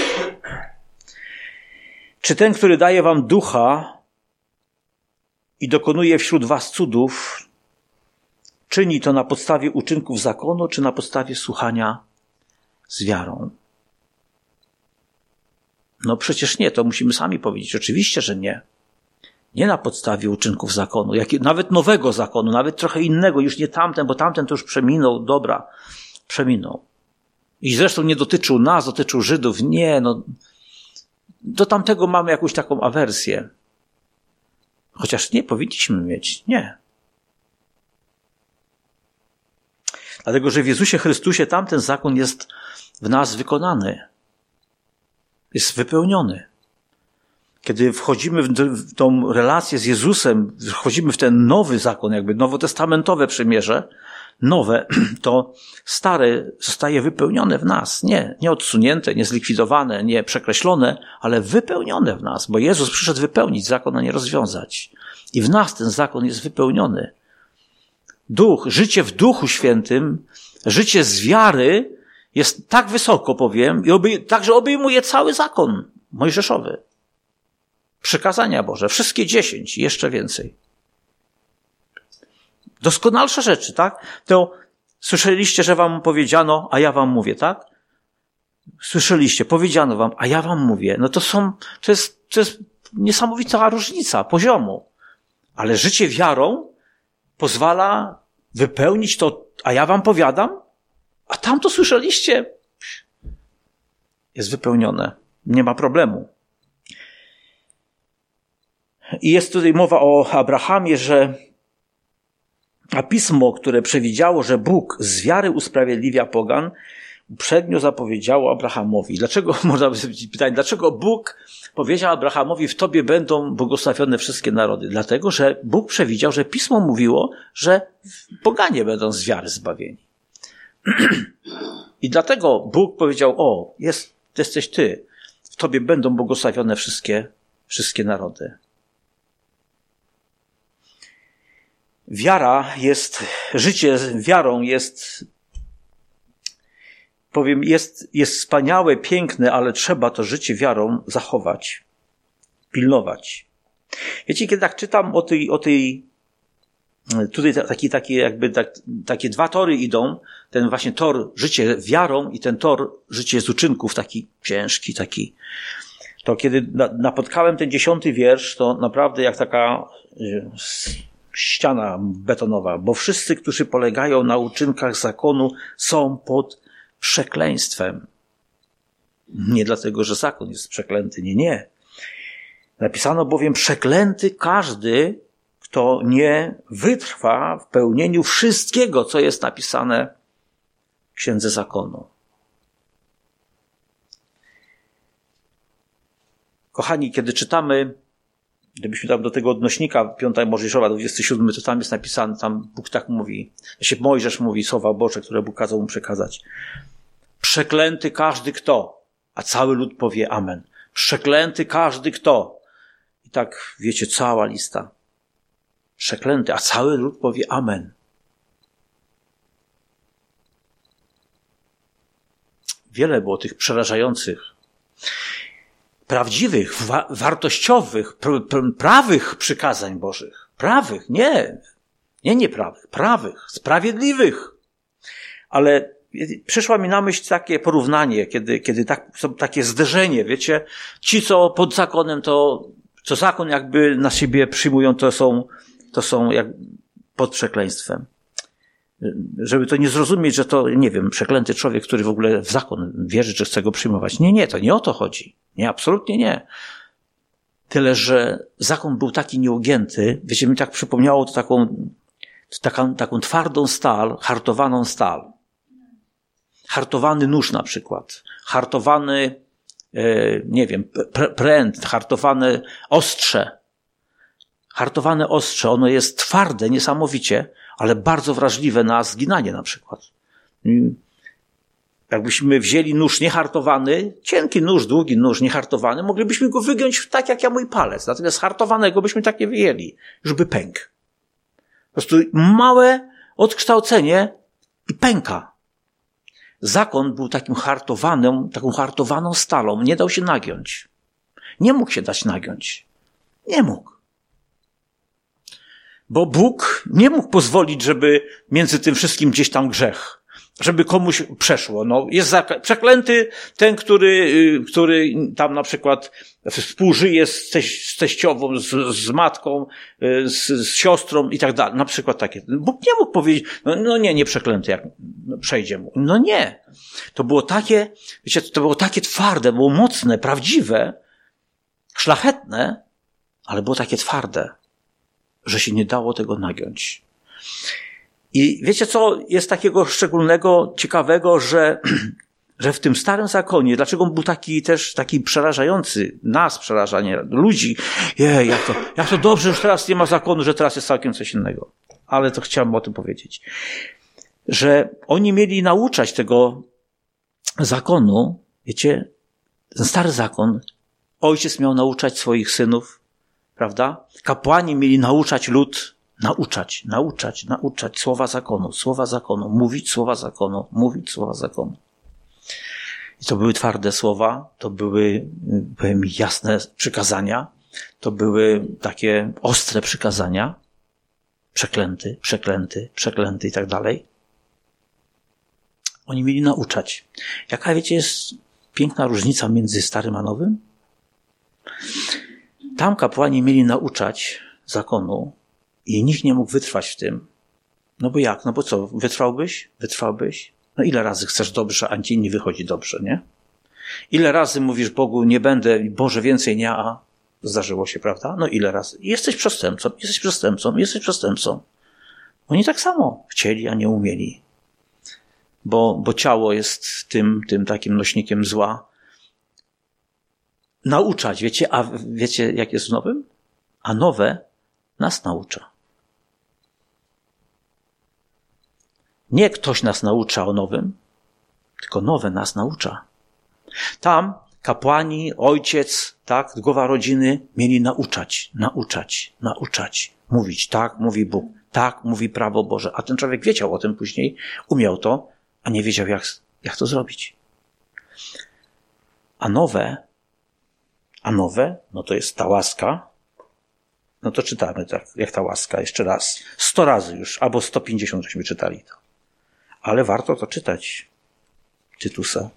Czy ten, który daje wam ducha i dokonuje wśród was cudów, czyni to na podstawie uczynków zakonu, czy na podstawie słuchania z wiarą? Przecież nie, to musimy sami powiedzieć. Oczywiście, że nie. Nie na podstawie uczynków zakonu, nawet nowego zakonu, nawet trochę innego, już nie tamten, bo tamten to już przeminął, przeminął. I zresztą nie dotyczył nas, dotyczył Żydów. Nie, do tamtego mamy jakąś taką awersję. Chociaż nie powinniśmy mieć. Nie. Dlatego, że w Jezusie Chrystusie tamten zakon jest w nas wykonany. Jest wypełniony. Kiedy wchodzimy w tą relację z Jezusem, wchodzimy w ten nowy zakon, jakby nowotestamentowe przymierze, nowe, to stare zostaje wypełnione w nas. Nie odsunięte, nie zlikwidowane, nie przekreślone, ale wypełnione w nas, bo Jezus przyszedł wypełnić zakon, a nie rozwiązać. I w nas ten zakon jest wypełniony. Życie w Duchu Świętym, życie z wiary jest tak wysoko, powiem, także obejmuje cały zakon mojżeszowy. Przykazania Boże, wszystkie 10 i jeszcze więcej. Doskonalsze rzeczy, tak? To słyszeliście, że wam powiedziano, a ja wam mówię, tak? Słyszeliście, powiedziano wam, a ja wam mówię. To jest niesamowita różnica poziomu. Ale życie wiarą pozwala wypełnić to, a ja wam powiadam, a tam to słyszeliście. Jest wypełnione. Nie ma problemu. I jest tutaj mowa o Abrahamie, a pismo, które przewidziało, że Bóg z wiary usprawiedliwia pogan, uprzednio zapowiedziało Abrahamowi. Dlaczego, można by sobie pytać, dlaczego Bóg powiedział Abrahamowi, w tobie będą błogosławione wszystkie narody? Dlatego, że Bóg przewidział, że pismo mówiło, że poganie będą z wiary zbawieni. I dlatego Bóg powiedział, jesteś ty, w tobie będą błogosławione wszystkie narody. Życie z wiarą jest wspaniałe, piękne, ale trzeba to życie wiarą zachować, pilnować. Wiecie, kiedy tak czytam tutaj takie dwa tory idą, ten właśnie tor życie wiarą i ten tor życie z uczynków, taki ciężki, to kiedy napotkałem ten 10 wiersz, to naprawdę jak taka ściana betonowa, bo wszyscy, którzy polegają na uczynkach zakonu, są pod przekleństwem. Nie dlatego, że zakon jest przeklęty, nie. Napisano bowiem, przeklęty każdy, kto nie wytrwa w pełnieniu wszystkiego, co jest napisane w Księdze Zakonu. Kochani, kiedy czytamy, gdybyśmy tam do tego odnośnika 5 Mojżeszowa 27, to tam jest napisane, tam Bóg tak mówi, Mojżesz mówi słowa Boże, które Bóg kazał mu przekazać. Przeklęty każdy kto, a cały lud powie amen. Przeklęty każdy kto. I tak, wiecie, cała lista. Przeklęty, a cały lud powie amen. Wiele było tych przerażających, prawdziwych, wartościowych, prawych przykazań Bożych. Prawych, nie nieprawych, prawych, sprawiedliwych. Ale przyszła mi na myśl takie porównanie, kiedy są takie zderzenie, wiecie, ci, co pod zakonem, co zakon jakby na siebie przyjmują, to są jak pod przekleństwem. Żeby to nie zrozumieć, że to, nie wiem, przeklęty człowiek, który w ogóle w zakon wierzy, czy chce go przyjmować. Nie, to nie o to chodzi. Nie, absolutnie nie. Tyle, że zakon był taki nieugięty, wiecie, mi tak przypomniało to taką twardą stal, hartowaną stal. Hartowany nóż na przykład. Hartowany, nie wiem, pręt, hartowane ostrze. Hartowane ostrze, ono jest twarde niesamowicie, ale bardzo wrażliwe na zginanie na przykład. Jakbyśmy wzięli nóż niehartowany, cienki nóż, długi nóż niehartowany, moglibyśmy go wygiąć tak jak mój palec. Natomiast hartowanego byśmy tak nie wyjęli, już by pękł. Po prostu małe odkształcenie i pęka. Zakon był taką hartowaną stalą. Nie dał się nagiąć. Nie mógł się dać nagiąć. Nie mógł. Bo Bóg nie mógł pozwolić, żeby między tym wszystkim gdzieś tam grzech, żeby komuś przeszło. No, jest przeklęty ten, który tam na przykład współżyje z teściową, z matką, z siostrą i tak dalej. Na przykład takie. Bóg nie mógł powiedzieć, nie przeklęty, jak przejdzie mu. No nie. To było takie, wiecie, to było takie twarde, było mocne, prawdziwe, szlachetne, ale było takie twarde, że się nie dało tego nagiąć. I wiecie, co jest takiego szczególnego, ciekawego, że w tym starym zakonie, dlaczego on był taki przerażający, nas przeraża, nie, ludzi, jak to dobrze, że teraz nie ma zakonu, że teraz jest całkiem coś innego. Ale to chciałem o tym powiedzieć. Że oni mieli nauczać tego zakonu, wiecie, ten stary zakon, ojciec miał nauczać swoich synów, prawda? Kapłani mieli nauczać lud, nauczać słowa zakonu, mówić słowa zakonu. I to były twarde słowa, to były, powiem, jasne przykazania, to były takie ostre przykazania, przeklęty i tak dalej. Oni mieli nauczać. Jaka, wiecie, jest piękna różnica między starym a nowym? Tam kapłani mieli nauczać zakonu i nikt nie mógł wytrwać w tym. No bo jak? No bo co? Wytrwałbyś? Wytrwałbyś? No ile razy chcesz dobrze, a ci nie wychodzi dobrze, nie? Ile razy mówisz Bogu, nie będę, Boże, więcej nie, a zdarzyło się, prawda? No ile razy? Jesteś przestępcą, jesteś przestępcą, jesteś przestępcą. Oni tak samo chcieli, a nie umieli. Bo ciało jest tym takim nośnikiem zła. Nauczać, wiecie? A wiecie, jak jest w nowym? A nowe nas naucza. Nie ktoś nas naucza o nowym, tylko nowe nas naucza. Tam kapłani, ojciec, tak, głowa rodziny mieli nauczać. Mówić, tak, mówi Bóg, tak, mówi prawo Boże. A ten człowiek wiedział o tym później, umiał to, a nie wiedział, jak to zrobić. A nowe, no to jest ta łaska. No to czytamy tak, jak ta łaska, jeszcze raz. 100 razy już, albo 150 żeśmy czytali to. Ale warto to czytać. Tytusa.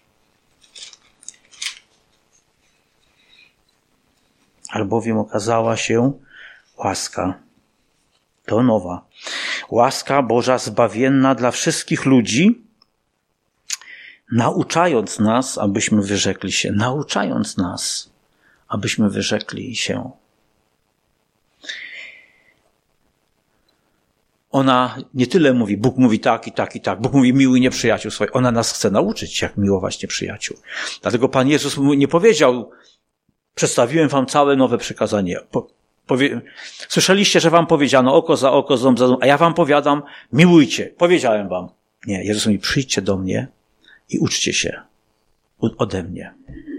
Albowiem okazała się łaska. To nowa. Łaska Boża zbawienna dla wszystkich ludzi, nauczając nas, abyśmy wyrzekli się. Nauczając nas, abyśmy wyrzekli się. Ona nie tyle mówi, Bóg mówi tak i tak i tak. Bóg mówi miłuj nieprzyjaciół swoich. Ona nas chce nauczyć, jak miłować nieprzyjaciół. Dlatego Pan Jezus nie powiedział, przedstawiłem wam całe nowe przykazanie. Słyszeliście, że wam powiedziano oko za oko, ząb za ząb, a ja wam powiadam, miłujcie. Powiedziałem wam. Nie, Jezus mówi, przyjdźcie do mnie i uczcie się ode mnie.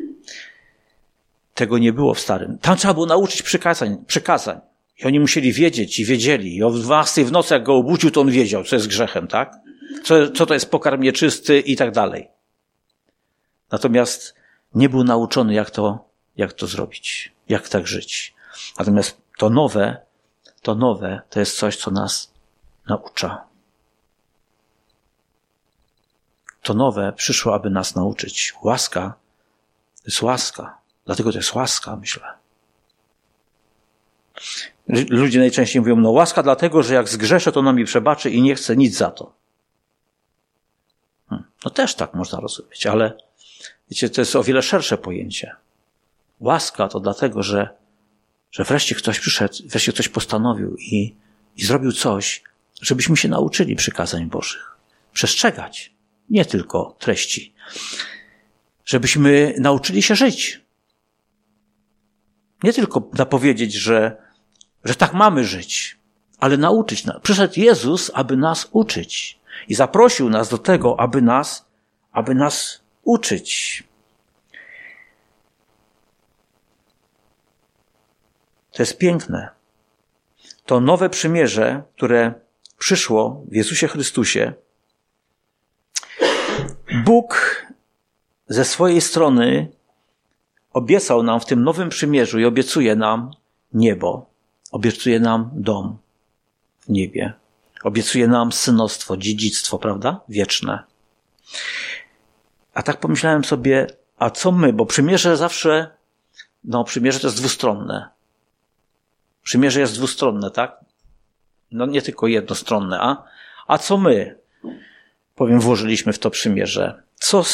Tego nie było w Starym. Tam trzeba było nauczyć przykazań. I oni musieli wiedzieć i wiedzieli. I o 12 w nocy, jak go obudził, to on wiedział, co jest grzechem, tak? Co to jest pokarm nieczysty i tak dalej. Natomiast nie był nauczony, jak to zrobić, jak tak żyć. Natomiast to nowe, to jest coś, co nas naucza. To nowe przyszło, aby nas nauczyć. Łaska to jest łaska. Dlatego to jest łaska, myślę. Ludzie najczęściej mówią, no łaska dlatego, że jak zgrzeszę, to ona mi przebaczy i nie chcę nic za to. No też tak można rozumieć, ale wiecie, to jest o wiele szersze pojęcie. Łaska to dlatego, że wreszcie ktoś przyszedł, wreszcie ktoś postanowił i zrobił coś, żebyśmy się nauczyli przykazań Bożych. Przestrzegać, nie tylko treści. Żebyśmy nauczyli się żyć. Nie tylko powiedzieć, że tak mamy żyć, ale nauczyć nas. Przyszedł Jezus, aby nas uczyć. I zaprosił nas do tego, aby nas uczyć. To jest piękne. To nowe przymierze, które przyszło w Jezusie Chrystusie, Bóg ze swojej strony obiecał nam w tym nowym przymierzu i obiecuje nam niebo. Obiecuje nam dom w niebie. Obiecuje nam synostwo, dziedzictwo, prawda? Wieczne. A tak pomyślałem sobie, a co my? Bo przymierze zawsze, przymierze to jest dwustronne. Przymierze jest dwustronne, tak? No nie tylko jednostronne. A co my? Włożyliśmy w to przymierze.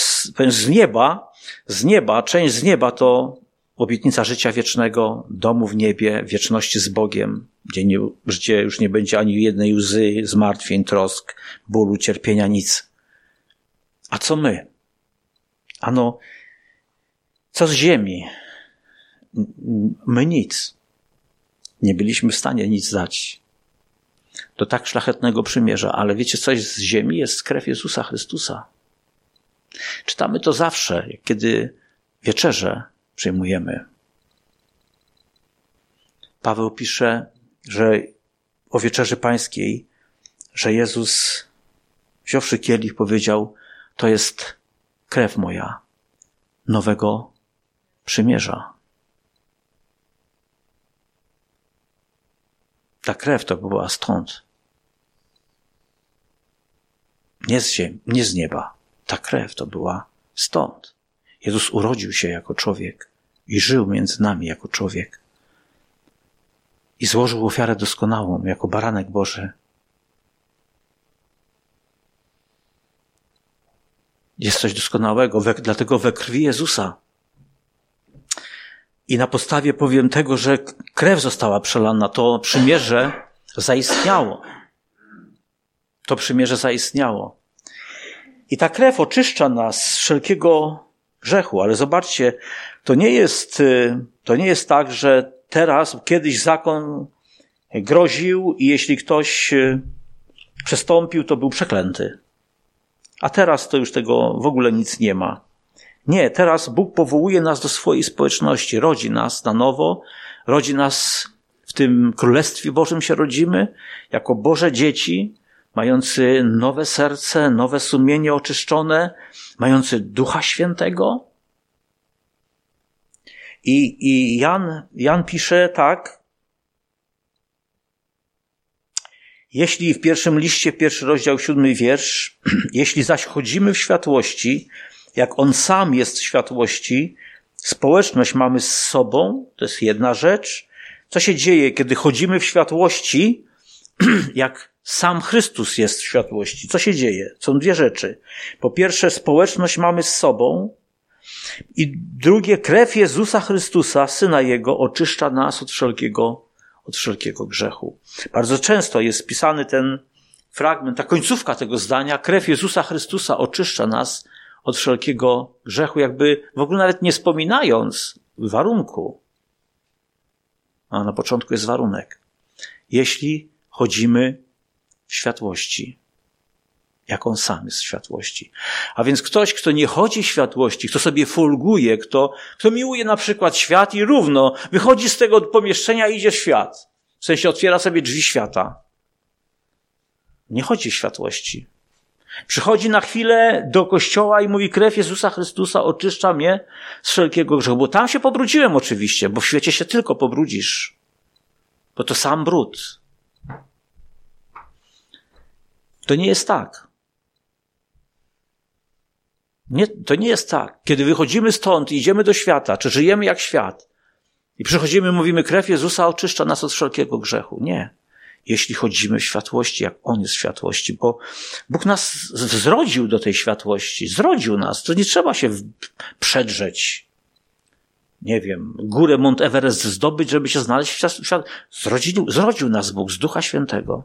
Część z nieba to obietnica życia wiecznego, domu w niebie, wieczności z Bogiem, gdzie już nie będzie ani jednej łzy, zmartwień, trosk, bólu, cierpienia, nic. A co my? Co z ziemi? My nic. Nie byliśmy w stanie nic dać do tak szlachetnego przymierza, ale wiecie, coś z ziemi jest krew Jezusa Chrystusa. Czytamy to zawsze, kiedy wieczerzę przyjmujemy. Paweł pisze, że o wieczerzy pańskiej, że Jezus, wziąwszy kielich, powiedział, to jest krew moja nowego przymierza. Ta krew to była stąd. Nie z ziemi, nie z nieba. Ta krew to była stąd. Jezus urodził się jako człowiek i żył między nami jako człowiek. I złożył ofiarę doskonałą jako baranek Boży. jest coś doskonałego, dlatego we krwi Jezusa. I na podstawie powiem tego, że krew została przelana, to przymierze zaistniało. To przymierze zaistniało. I ta krew oczyszcza nas z wszelkiego grzechu, ale zobaczcie, to nie jest tak, że teraz, kiedyś zakon groził i jeśli ktoś przestąpił, to był przeklęty. A teraz to już tego w ogóle nic nie ma. Nie, teraz Bóg powołuje nas do swojej społeczności, rodzi nas na nowo, rodzi nas w tym Królestwie Bożym się rodzimy, jako Boże dzieci, mający nowe serce, nowe sumienie oczyszczone, mający Ducha Świętego. I Jan pisze tak, jeśli w pierwszym liście, 1 rozdział, 7 wiersz, jeśli zaś chodzimy w światłości, jak On sam jest w światłości, społeczność mamy z sobą, to jest jedna rzecz. Co się dzieje, kiedy chodzimy w światłości, jak sam Chrystus jest w światłości? Co się dzieje? Są dwie rzeczy. Po pierwsze, społeczność mamy z sobą i drugie, krew Jezusa Chrystusa, Syna Jego, oczyszcza nas od wszelkiego grzechu. Bardzo często jest spisany ten fragment, ta końcówka tego zdania, krew Jezusa Chrystusa oczyszcza nas od wszelkiego grzechu, jakby w ogóle nawet nie wspominając warunku. A na początku jest warunek. Jeśli chodzimy w światłości, jak On sam jest w światłości. A więc ktoś, kto nie chodzi w światłości, kto sobie folguje, kto miłuje na przykład świat i równo wychodzi z tego pomieszczenia i idzie w świat. W sensie otwiera sobie drzwi świata. Nie chodzi w światłości. Przychodzi na chwilę do kościoła i mówi, krew Jezusa Chrystusa oczyszcza mnie z wszelkiego grzechu. Bo tam się pobrudziłem oczywiście, bo w świecie się tylko pobrudzisz. Bo to sam brud. To nie jest tak. To nie jest tak. Kiedy wychodzimy stąd i idziemy do świata, czy żyjemy jak świat i przychodzimy, mówimy, krew Jezusa oczyszcza nas od wszelkiego grzechu. Nie. Jeśli chodzimy w światłości, jak On jest w światłości, bo Bóg nas zrodził do tej światłości. Zrodził nas. To nie trzeba się przedrzeć. Nie wiem, górę Mont Everest zdobyć, żeby się znaleźć w świat. Zrodził nas Bóg z Ducha Świętego.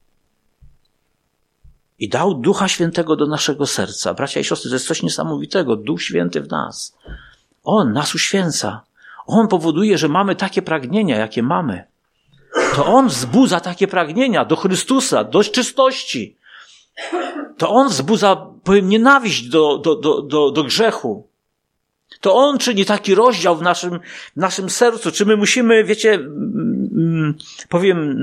I dał Ducha Świętego do naszego serca. Bracia i siostry, to jest coś niesamowitego. Duch Święty w nas. On nas uświęca. On powoduje, że mamy takie pragnienia, jakie mamy. To On wzbudza takie pragnienia do Chrystusa, do czystości. To On wzbudza, powiem, nienawiść do grzechu. To On czyni taki rozdział w naszym sercu. Czy my musimy, wiecie, powiem,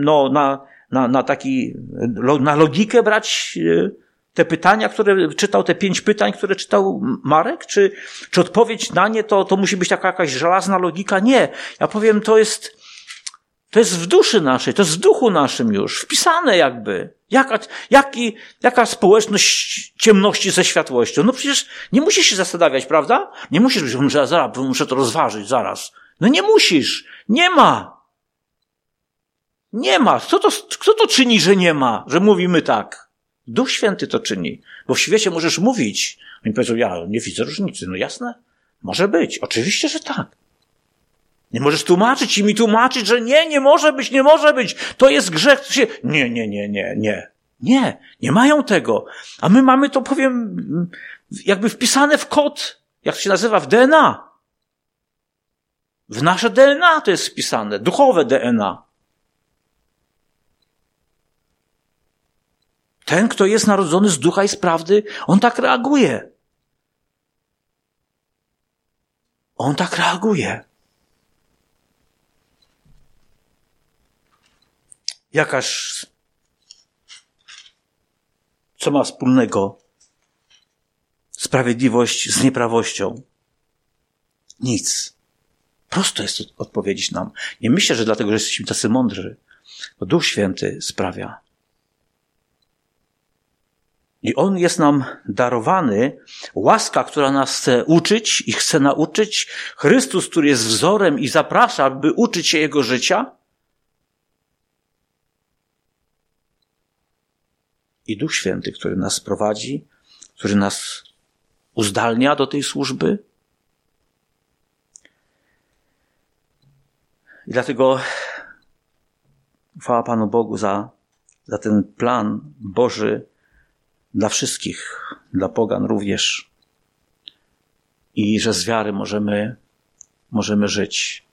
na logikę brać te pytania, które czytał, te 5 pytań, które czytał Marek? Czy odpowiedź na nie to musi być taka jakaś żelazna logika? Nie. Ja powiem, to jest w duszy naszej, to jest w duchu naszym już, wpisane jakby. Jaka społeczność ciemności ze światłością? No przecież nie musisz się zastanawiać, prawda? Nie musisz być, muszę to rozważyć zaraz. No nie musisz. Nie ma. Nie ma. Kto to czyni, że nie ma? Że mówimy tak? Duch Święty to czyni. Bo w świecie możesz mówić. Oni powiedzą, ja nie widzę różnicy. No jasne. Może być. Oczywiście, że tak. Nie możesz tłumaczyć i mi tłumaczyć, że nie może być. To jest grzech. Nie mają tego. A my mamy to, powiem, jakby wpisane w kod. Jak to się nazywa? W DNA. W nasze DNA to jest wpisane. Duchowe DNA. Ten, kto jest narodzony z ducha i z prawdy, on tak reaguje. On tak reaguje. Co ma wspólnego sprawiedliwość z nieprawością? Nic. Prosto jest odpowiedzieć nam. Nie myślę, że dlatego, że jesteśmy tacy mądrzy, bo Duch Święty sprawia. I On jest nam darowany, łaska, która nas chce uczyć i chce nauczyć, Chrystus, który jest wzorem i zaprasza, by uczyć się Jego życia, i Duch Święty, który nas prowadzi, który nas uzdalnia do tej służby. I dlatego chwała Panu Bogu za ten plan Boży dla wszystkich, dla pogan również. I że z wiary możemy żyć.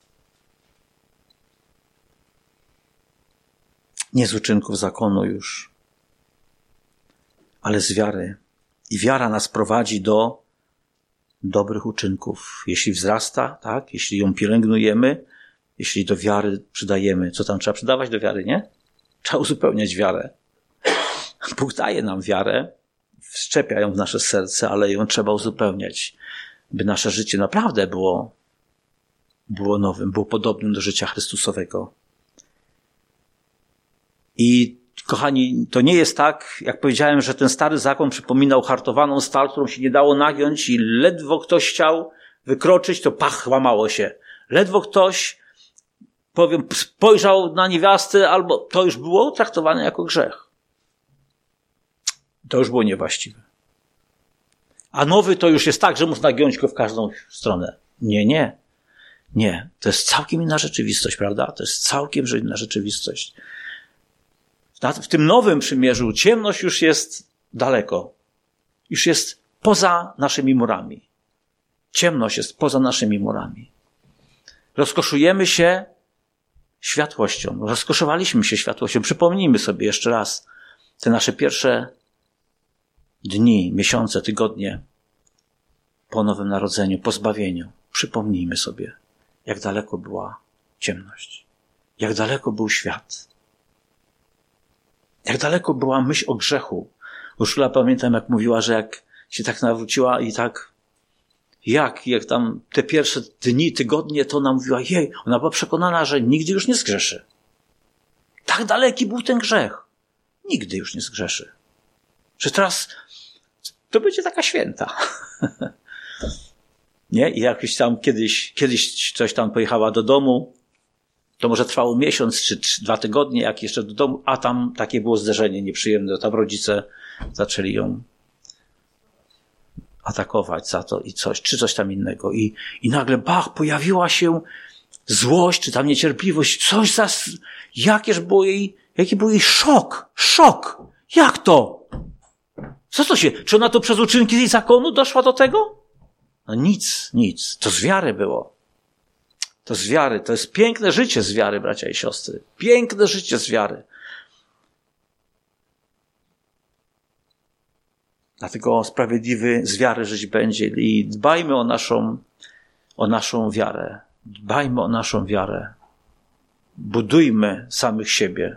Nie z uczynków zakonu już, ale z wiary. I wiara nas prowadzi do dobrych uczynków. Jeśli wzrasta, tak? Jeśli ją pielęgnujemy, jeśli do wiary przydajemy. Co tam trzeba przydawać do wiary, nie? Trzeba uzupełniać wiarę. Bóg daje nam wiarę, wszczepia ją w nasze serce, ale ją trzeba uzupełniać, by nasze życie naprawdę było nowym, było podobnym do życia Chrystusowego. I kochani, to nie jest tak, jak powiedziałem, że ten stary zakon przypominał hartowaną stal, którą się nie dało nagiąć i ledwo ktoś chciał wykroczyć, to pach, łamało się. Ledwo ktoś, spojrzał na niewiastę, albo to już było traktowane jako grzech. To już było niewłaściwe. A nowy to już jest tak, że można giąć go w każdą stronę. Nie. To jest całkiem inna rzeczywistość, prawda? To jest całkiem inna rzeczywistość. W tym nowym przymierzu ciemność już jest daleko. Już jest poza naszymi murami. Ciemność jest poza naszymi murami. Rozkoszujemy się światłością. Rozkoszowaliśmy się światłością. Przypomnijmy sobie jeszcze raz te nasze pierwsze dni, miesiące, tygodnie po Nowym Narodzeniu, po zbawieniu. Przypomnijmy sobie, jak daleko była ciemność. Jak daleko był świat. Jak daleko była myśl o grzechu. Urszula, pamiętam, jak mówiła, że jak się tak nawróciła i tak jak tam te pierwsze dni, tygodnie, to ona mówiła, ona była przekonana, że nigdy już nie zgrzeszy. Tak daleki był ten grzech. Nigdy już nie zgrzeszy. Że teraz to będzie taka święta. Nie? I jakoś tam kiedyś coś tam pojechała do domu, to może trwało miesiąc czy 2 tygodnie, jak jeszcze do domu, a tam takie było zderzenie nieprzyjemne. Tam rodzice zaczęli ją atakować za to i coś tam innego. I nagle pojawiła się złość, czy tam niecierpliwość, jaki był jej szok. Jak to? Czy ona to przez uczynki zakonu doszła do tego? No nic. To z wiary było. To z wiary. To jest piękne życie z wiary, bracia i siostry. Piękne życie z wiary. Dlatego sprawiedliwy z wiary żyć będzie. I dbajmy o naszą wiarę. Dbajmy o naszą wiarę. Budujmy samych siebie.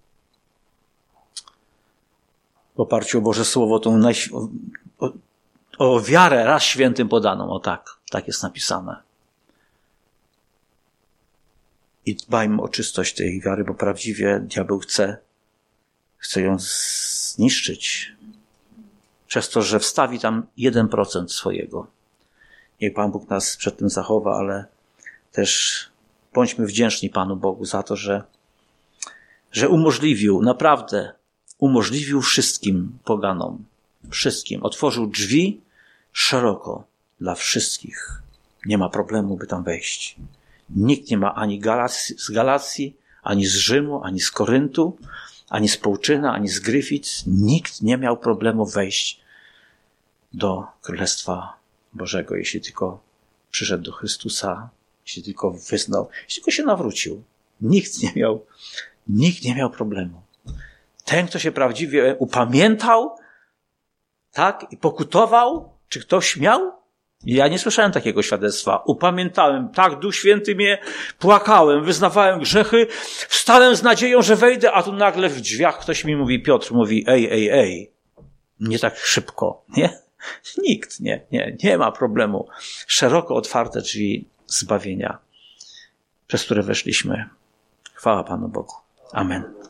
W oparciu o Boże Słowo, o wiarę raz świętym podaną. Tak jest napisane. I dbajmy o czystość tej wiary, bo prawdziwie diabeł chce ją zniszczyć. Przez to, że wstawi tam 1% swojego. Niech Pan Bóg nas przed tym zachowa, ale też bądźmy wdzięczni Panu Bogu za to, że umożliwił wszystkim poganom, otworzył drzwi szeroko dla wszystkich. Nie ma problemu, by tam wejść. Nikt nie ma ani z Galacji, ani z Rzymu, ani z Koryntu, ani z Połczyna, ani z Gryfic. Nikt nie miał problemu wejść do Królestwa Bożego, jeśli tylko przyszedł do Chrystusa, jeśli tylko wyznał, jeśli tylko się nawrócił. Nikt nie miał problemu. Ten, kto się prawdziwie upamiętał, tak, i pokutował, czy ktoś miał? Ja nie słyszałem takiego świadectwa. Upamiętałem, tak, Duch Święty mnie, płakałem, wyznawałem grzechy, wstałem z nadzieją, że wejdę, a tu nagle w drzwiach ktoś mi mówi, Piotr mówi, ej, nie tak szybko, nie? Nikt, nie ma problemu. Szeroko otwarte drzwi zbawienia, przez które weszliśmy. Chwała Panu Bogu. Amen.